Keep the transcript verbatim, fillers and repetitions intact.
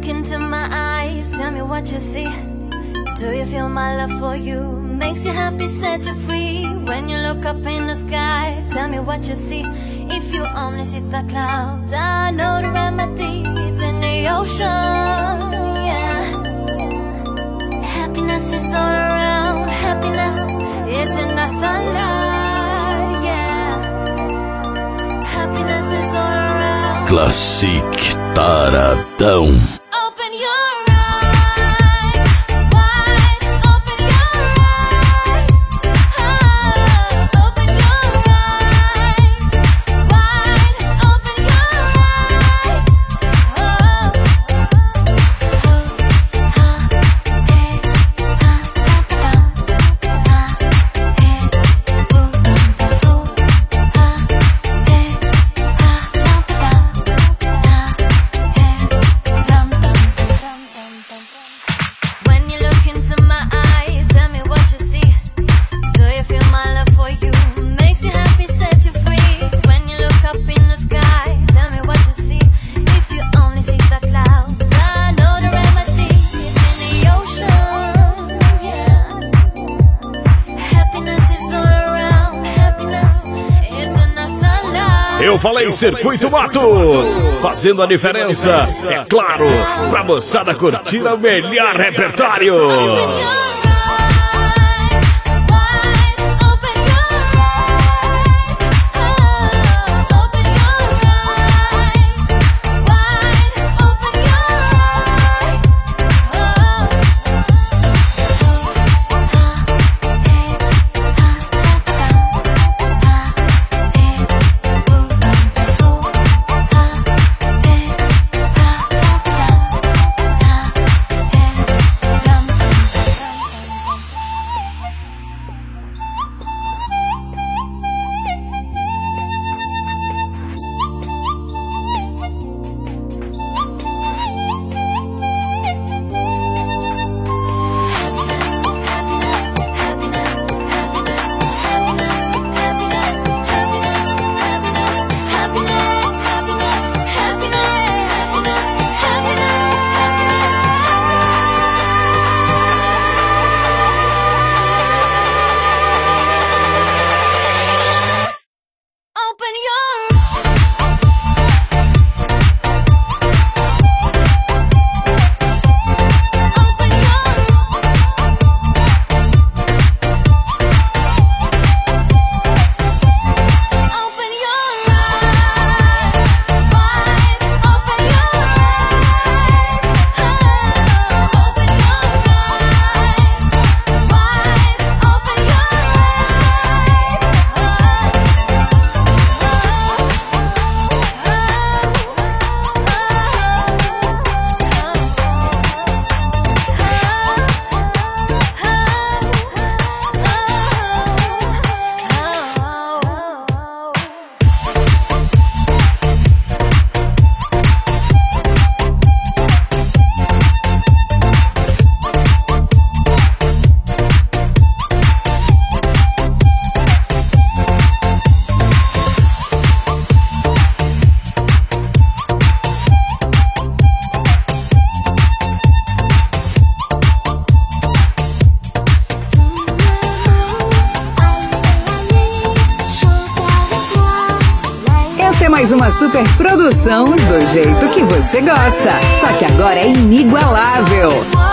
look into my eyes, tell me what you see. Do you feel my love for you? Makes you happy, set you free. When you look up in the sky, tell me what you see. If you only see the clouds, I know the remedy. It's in the ocean, yeah. Happiness is all around. Happiness, it's in the sunlight, yeah. Happiness is all around. Classic Taradão. Open your eyes wide, open your eyes, oh, open your eyes wide, open your eyes, oh, when you look into my eyes, tell me what you see. Do you feel my love for you? Makes you happy, set you free. When you look up in the sky, tell me what you see. If you only see the clouds, I know the remedy is in the ocean, yeah. Happiness is all around. Happiness is in the sunlight. Eu falei Circuito Matos, fazendo a diferença, é claro, pra moçada curtir o melhor repertório. Mais uma super produção do jeito que você gosta. Só que agora é inigualável.